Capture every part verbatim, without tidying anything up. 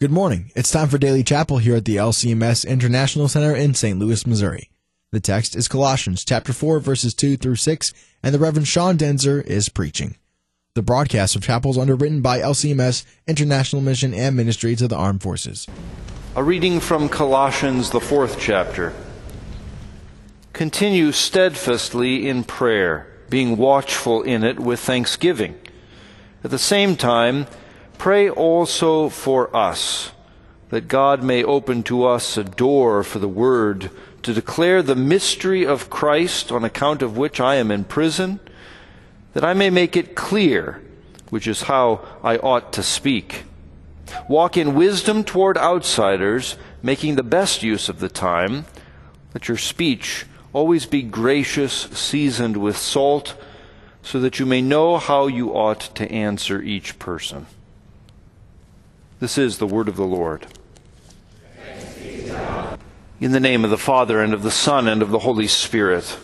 Good morning. It's time for Daily Chapel here at the L C M S International Center in Saint Louis, Missouri. The text is Colossians chapter four, verses two through six, and the Reverend Sean Denzer is preaching. The broadcast of chapel is underwritten by L C M S International Mission and Ministry to the Armed Forces. A reading from Colossians, the fourth chapter. Continue steadfastly in prayer, being watchful in it with thanksgiving. At the same time, pray also for us, that God may open to us a door for the word to declare the mystery of Christ, on account of which I am in prison, that I may make it clear, which is how I ought to speak. Walk in wisdom toward outsiders, making the best use of the time. Let your speech always be gracious, seasoned with salt, so that you may know how you ought to answer each person. This is the word of the Lord. In the name of the Father, and of the Son, and of the Holy Spirit.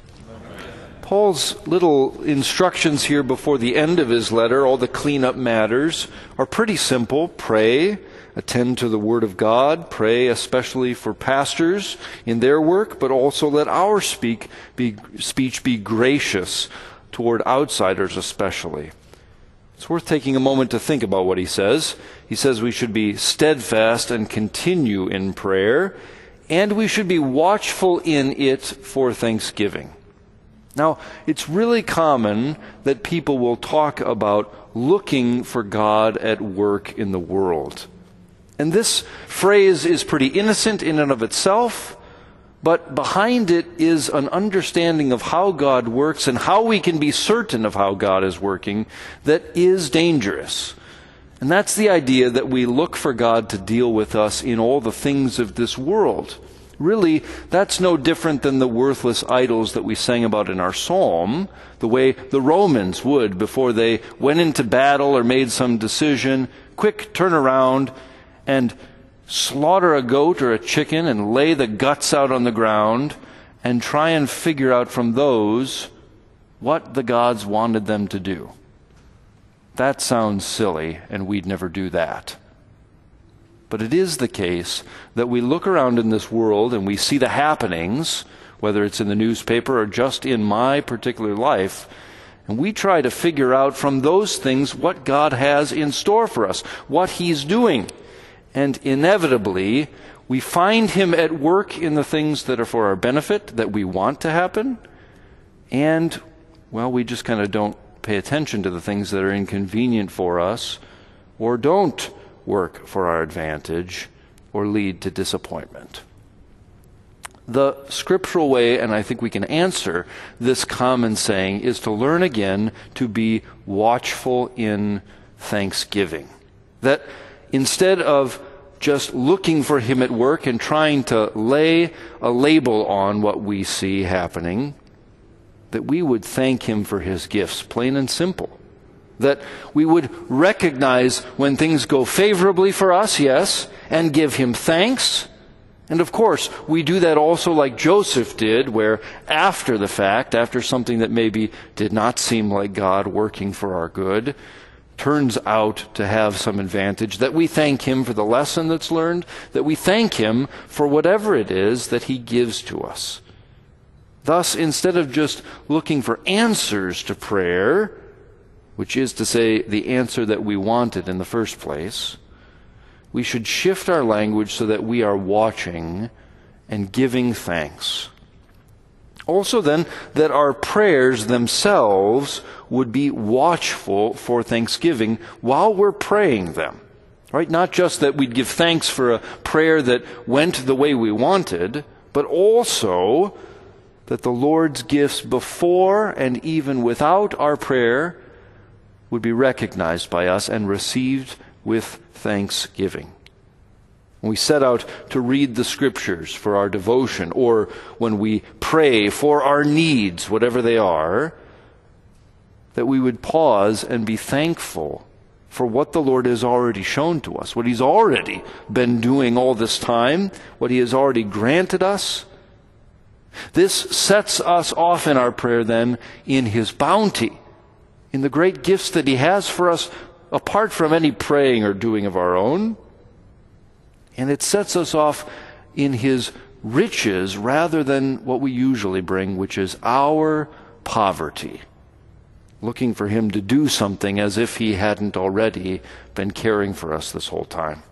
Paul's little instructions here before the end of his letter, all the cleanup matters, are pretty simple. Pray, attend to the Word of God, pray especially for pastors in their work, but also let our speak be, speech be gracious toward outsiders especially. It's worth taking a moment to think about what he says. He says we should be steadfast and continue in prayer, and we should be watchful in it for thanksgiving. Now, it's really common that people will talk about looking for God at work in the world. And this phrase is pretty innocent in and of itself, but behind it is an understanding of how God works and how we can be certain of how God is working that is dangerous. And that's the idea that we look for God to deal with us in all the things of this world. Really, that's no different than the worthless idols that we sang about in our psalm, the way the Romans would before they went into battle or made some decision. Quick, turn around and slaughter a goat or a chicken and lay the guts out on the ground and try and figure out from those what the gods wanted them to do. That sounds silly, and we'd never do that. But it is the case that we look around in this world and we see the happenings, whether it's in the newspaper or just in my particular life, and we try to figure out from those things what God has in store for us, what He's doing. And inevitably, we find Him at work in the things that are for our benefit, that we want to happen, and, well, we just kind of don't pay attention to the things that are inconvenient for us, or don't work for our advantage, or lead to disappointment. The scriptural way, and I think we can answer this common saying, is to learn again to be watchful in thanksgiving. That instead of just looking for Him at work and trying to lay a label on what we see happening, that we would thank Him for His gifts, plain and simple. That we would recognize when things go favorably for us, yes, and give Him thanks. And of course, we do that also like Joseph did, where after the fact, after something that maybe did not seem like God working for our good, turns out to have some advantage, that we thank Him for the lesson that's learned, that we thank Him for whatever it is that He gives to us. Thus, instead of just looking for answers to prayer, which is to say the answer that we wanted in the first place, we should shift our language so that we are watching and giving thanks. Also then, that our prayers themselves would be watchful for thanksgiving while we're praying them. Right? Not just that we'd give thanks for a prayer that went the way we wanted, but also that the Lord's gifts before and even without our prayer would be recognized by us and received with thanksgiving. When we set out to read the Scriptures for our devotion, or when we pray for our needs, whatever they are, that we would pause and be thankful for what the Lord has already shown to us, what He's already been doing all this time, what He has already granted us. This sets us off in our prayer then in His bounty, in the great gifts that He has for us apart from any praying or doing of our own. And it sets us off in his riches rather than what we usually bring, which is our poverty. Looking for him to do something as if he hadn't already been caring for us this whole time.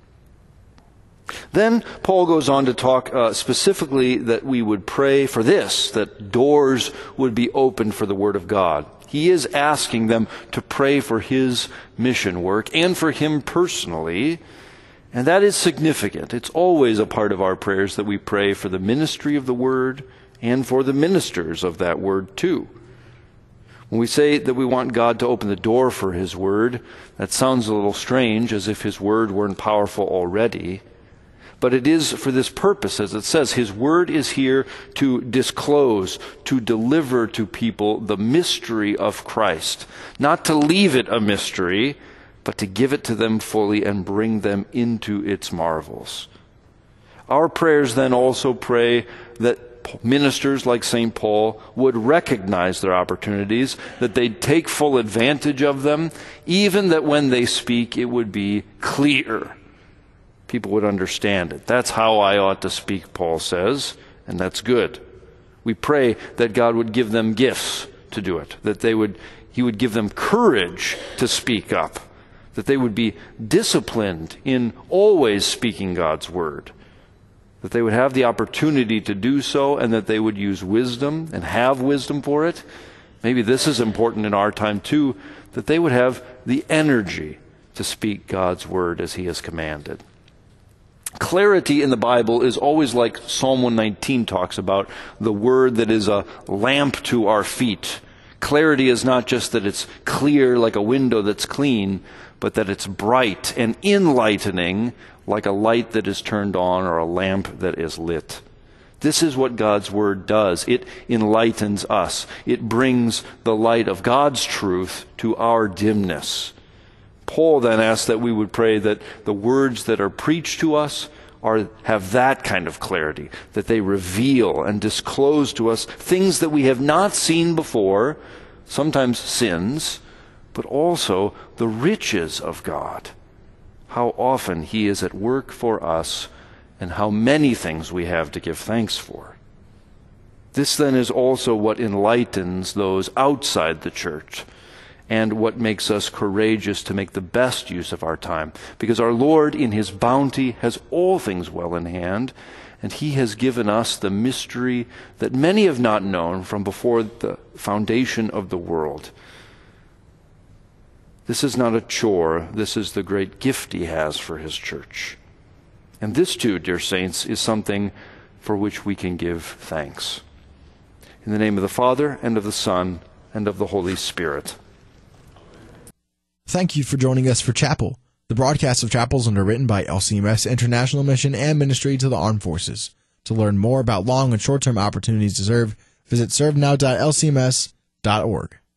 Then Paul goes on to talk uh, specifically that we would pray for this, that doors would be opened for the Word of God. He is asking them to pray for his mission work and for him personally, and that is significant. It's always a part of our prayers that we pray for the ministry of the Word and for the ministers of that Word too. When we say that we want God to open the door for his Word, that sounds a little strange, as if his Word weren't powerful already. But it is for this purpose, as it says, his Word is here to disclose, to deliver to people the mystery of Christ. Not to leave it a mystery, but to give it to them fully and bring them into its marvels. Our prayers then also pray that ministers like Saint Paul would recognize their opportunities, that they'd take full advantage of them, even that when they speak it would be clear. People would understand it. That's how I ought to speak, Paul says, and that's good. We pray that God would give them gifts to do it, that they would, he would give them courage to speak up, that they would be disciplined in always speaking God's word, that they would have the opportunity to do so, and that they would use wisdom and have wisdom for it. Maybe this is important in our time too, that they would have the energy to speak God's word as he has commanded. Clarity in the Bible is always like Psalm one nineteen talks about, the word that is a lamp to our feet. Clarity is not just that it's clear like a window that's clean, but that it's bright and enlightening like a light that is turned on or a lamp that is lit. This is what God's word does. It enlightens us. It brings the light of God's truth to our dimness. Paul then asks that we would pray that the words that are preached to us are have that kind of clarity, that they reveal and disclose to us things that we have not seen before, sometimes sins, but also the riches of God. How often he is at work for us, and how many things we have to give thanks for. This then is also what enlightens those outside the church, and what makes us courageous to make the best use of our time. Because our Lord, in his bounty, has all things well in hand, and he has given us the mystery that many have not known from before the foundation of the world. This is not a chore. This is the great gift he has for his church. And this too, dear saints, is something for which we can give thanks. In the name of the Father, and of the Son, and of the Holy Spirit. Thank you for joining us for Chapel. The broadcast of Chapel is underwritten by L C M S International Mission and Ministry to the Armed Forces. To learn more about long and short-term opportunities to serve, visit serve now dot l c m s dot org.